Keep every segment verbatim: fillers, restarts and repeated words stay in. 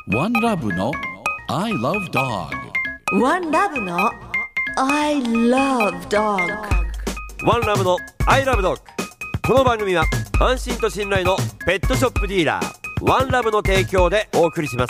ワンラブの I love dog。 ワンラブの I love dog。 ワンラブの I love dog。 この番組は安心と信頼のペットショップディーラーワンラブの提供でお送りします。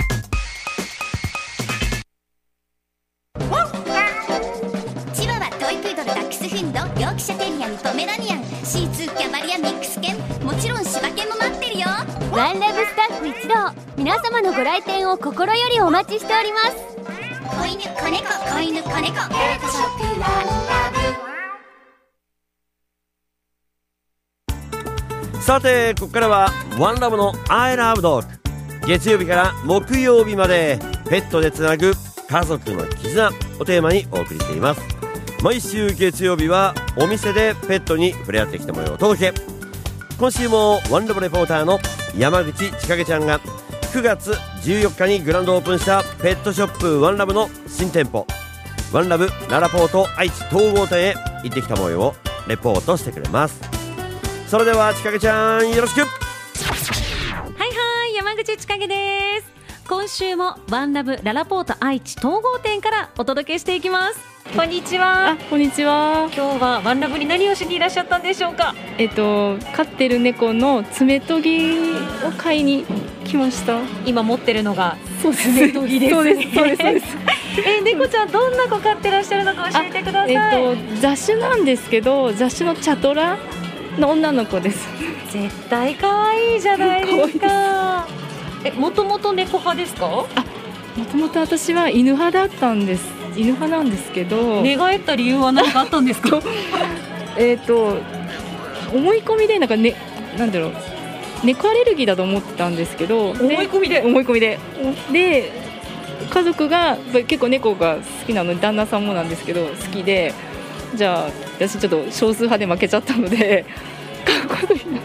チワワ、トイプードル、ダックスフンド、ヨークシャテリアン、ポメラニアン、シーツー、キャバリア、ミックス犬、もちろん柴犬も待ってるよ。 ワンラブスタッフ一同、皆様のご来店を心よりお待ちしております。 子犬、子猫、子犬、子猫、ペットショップワンラブ。 さてここからはワンラブの I love dog。 月曜日から木曜日までペットでつなぐ家族の絆をテーマにお送りしています。毎週月曜日はお店でペットに触れ合ってきた模様をお届け。今週もワンラブレポーターの山口千景ちゃんがくがつじゅうよっかにグランドオープンしたペットショップワンラブの新店舗ワンラブララポート愛知統合店へ行ってきた模様をレポートしてくれます。それでは千景ちゃんよろしく。 はいはい、山口千景です。今週もワンラブララポート愛知統合店からお届けしていきます。こんにちは。 あ、こんにちは。 今日はワンラブに何をしにいらっしゃったんでしょうか。 えっと飼ってる猫の爪研ぎを買いに来ました。 今持ってるのがそうです爪研ぎですね。 そうですそうですそうですえ、猫ちゃんどんな子飼ってらっしゃるのか教えてください。 えっと雑種なんですけど、雑種のチャトラの女の子です。 絶対可愛いじゃないですか。え、もともと猫派ですか。 もともと私は犬派だったんです。犬派なんですけど、 寝返った理由は何かあったんですか。 えっと思い込みでなんかね、なんだろう、猫アレルギーだと思ってたんですけど、 思い込みで思い込みでで家族が結構猫が好きなので、旦那さんもなんですけど好きで、じゃあ私ちょっと少数派で負けちゃったので買うことになって、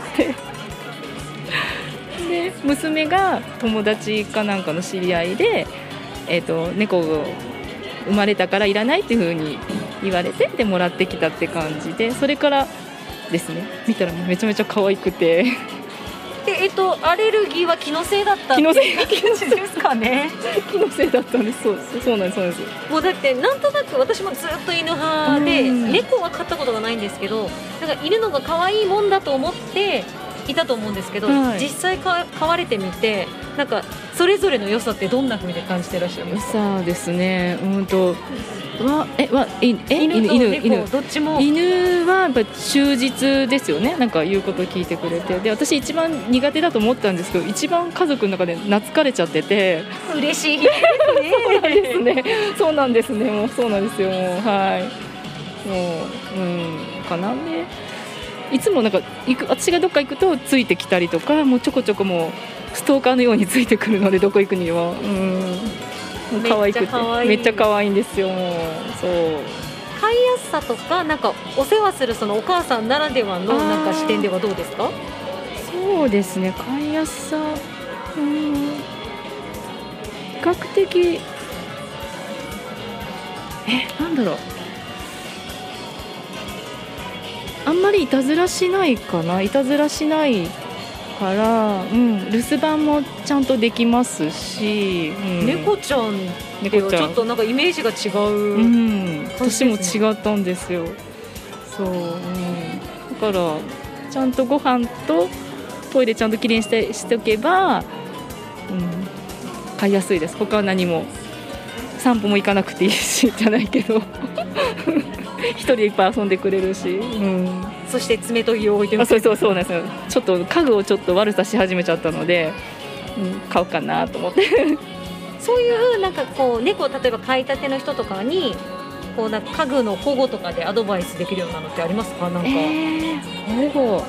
で娘が友達かなんかの知り合いで、えーと猫が生まれたからいらないっていう風に言われて、でもらってきたって感じで、それからですね、見たらめちゃめちゃ可愛くてで、えっと、アレルギーは気のせいだったって気のせいいう感じですかね。 気のせいだったんです。そうそうなんですそうなんです。 もうだってなんとなく私もずっと犬派で、 うん猫は飼ったことがないんですけど、なんか犬のが可愛いもんだと思っていたと思うんですけど、 はい、 実際か飼われてみて、なんかそれぞれの良さってどんな風に感じてらっしゃいますか。 さあですね、うんとわえわいえ犬と猫犬どっちも。 犬はやっぱ忠実ですよね。なんか言うことを聞いてくれて、で私一番苦手だと思ったんですけど、一番家族の中で懐かれちゃってて嬉しいですね。 そうなんですね。もうそうなんですよ。もうはいもううんかなね。いつもなんか行く、私がどっか行くとついてきたりとか、もうちょこちょこもうストーカーのようについてくるので、どこ行くにはうん、もう可愛くてめっちゃ可愛いんですよ。もうそう飼いやすさとか、なんかお世話するそのお母さんならではのなんか視点ではどうですか。 そうですね、飼いやすさ、うん比較的えなんだろう、あんまりいたずらしないかな。いたずらしないから、うん、留守番もちゃんとできますし、うん、 猫ちゃんってはちょっとなんかイメージが違う、 うん、 感じ私ですね。 も違ったんですよ。そう、うん、だからちゃんとご飯とトイレちゃんときれいにしてしておけば、うん、飼いやすいです。他は何も散歩も行かなくていいしじゃないけど一人でいっぱい遊んでくれるし、うん、 そして爪研ぎを置いてます。 あそうそうそうなんですよ。ちょっと家具をちょっと悪さし始めちゃったので、うん、買おうかなと思ってそういうなんかこう猫を例えば飼いたての人とかにこうなんか家具の保護とかでアドバイスできるようなのってありますか。なんか、 えー、保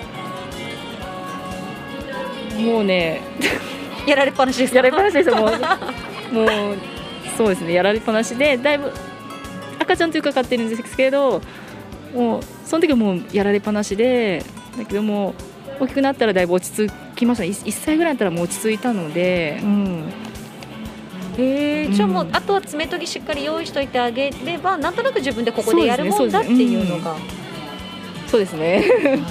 護もうねやられっぱなしですか。 やられっぱなしですよ。もうもうそうですね、やられっぱなしで、だいぶ赤ちゃんというか飼ってるんですけど、もうその時はもうやられっぱなしで、だけども大きくなったらだいぶ落ち着きましたね。いっさいぐらいだったらもう落ち着いたので、うん、 へえ、じゃあもう、 うん、 あとは爪研ぎしっかり用意しといてあげれば、なんとなく自分でここでやるもんだっていうのが。 そうですね。 あ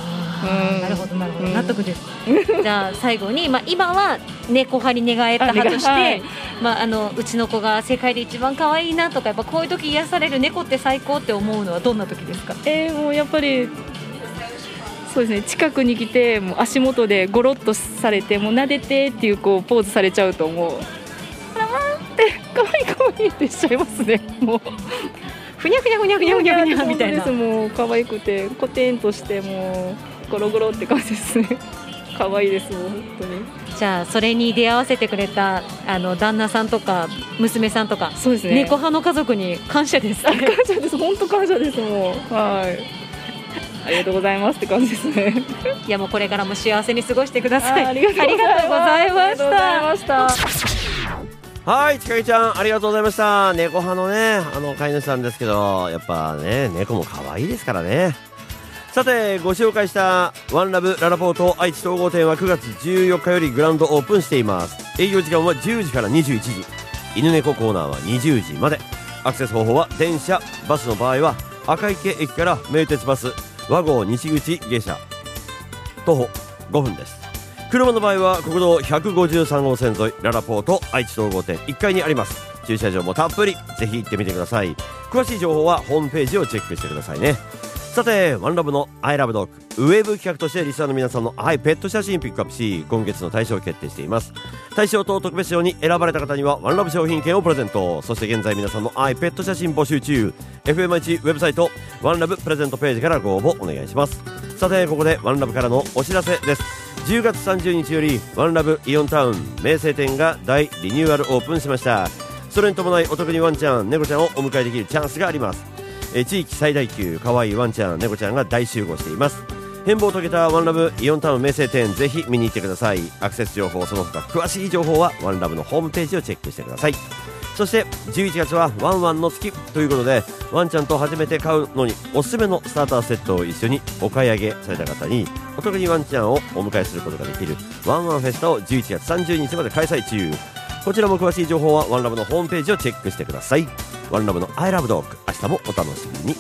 ーなるほどなるほど、納得ですじゃあ最後に、まあ、今は猫派に寝返った派として、はいまあ、あのうちの子が世界で一番可愛いなとか、やっぱこういう時癒される猫って最高って思うのはどんな時ですか？ えー、もうやっぱりそうですね、近くに来てもう足元でゴロッとされてもう撫でてっていうこうポーズされちゃうともうあらまーって可愛い可愛いってしちゃいますね。もうふにゃふにゃふにゃふにゃふにゃふにゃみたいな。 もう可愛くてコテンとしてもうゴロゴロって感じですね。可愛いですもう本当に。 じゃあそれに出会わせてくれたあの旦那さんとか娘さんとか、 そうですね、 猫派の家族に感謝です。 感謝です、本当感謝ですもう。はい。ありがとうございますって感じですね。 いやもうこれからも幸せに過ごしてください。 あ, ありがとうございました。 はい、ちかげちゃんありがとうございました。猫派のねあの飼い主さんですけど、やっぱね猫も可愛いですからね。さてご紹介したワンラブララポート愛知統合店はくがつじゅうよっかよりグランドオープンしています。営業時間はじゅうじからにじゅういちじ、犬猫コーナーはにじゅうじまで。アクセス方法は電車バスの場合は赤池駅から名鉄バス和合西口下車徒歩ごふんです。車の場合は国道ひゃくごじゅうさんごうせん沿いララポート愛知統合店いっかいにあります。駐車場もたっぷり、ぜひ行ってみてください。詳しい情報はホームページをチェックしてくださいね。さてワンラブの I love dog ウェブ企画としてリスナーの皆さんの愛ペット写真ピックアップし、今月の大賞を決定しています。大賞と特別賞に選ばれた方にはワンラブ商品券をプレゼント。そして現在皆さんの愛ペット写真募集中。 エフエムアイチ ウェブサイトワンラブプレゼントページからご応募お願いします。さてここでワンラブからのお知らせです。じゅうがつさんじゅうにちよりワンラブイオンタウン名声店が大リニューアルオープンしました。それに伴いお得にワンちゃん猫ちゃんをお迎えできるチャンスがあります。え地域最大級可愛いワンちゃん猫ちゃんが大集合しています。変貌を遂げたワンラブイオンタウン名声店、ぜひ見に行ってください。アクセス情報その他詳しい情報はワンラブのホームページをチェックしてください。そしてじゅういちがつはワンワンの月ということで、ワンちゃんと初めて飼うのにおすすめのスターターセットを一緒にお買い上げされた方にお得にワンちゃんをお迎えすることができるワンワンフェスタをじゅういちがつさんじゅうにちまで開催中。こちらも詳しい情報はワンラブのホームページをチェックしてください。ワンラブの I love dog、 明日もお楽しみに。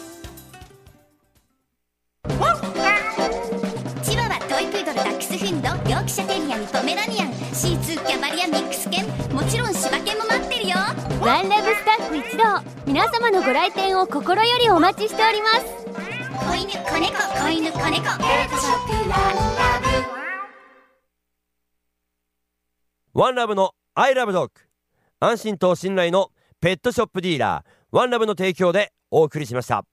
チワワ、トイプードル、ダックスフンド、ヨークシャテリアにポメラニアン、シーツー、キャバリア、ミックス犬、もちろん柴犬も待ってるよ。 ワンラブスタッフ一同、皆様のご来店を心よりお待ちしております。 子犬、子猫、子犬、子猫、ペットショップワンラブ。 ワンラブの I love dog、 安心と信頼のペットショップディーラーワンラブの提供でお送りしました。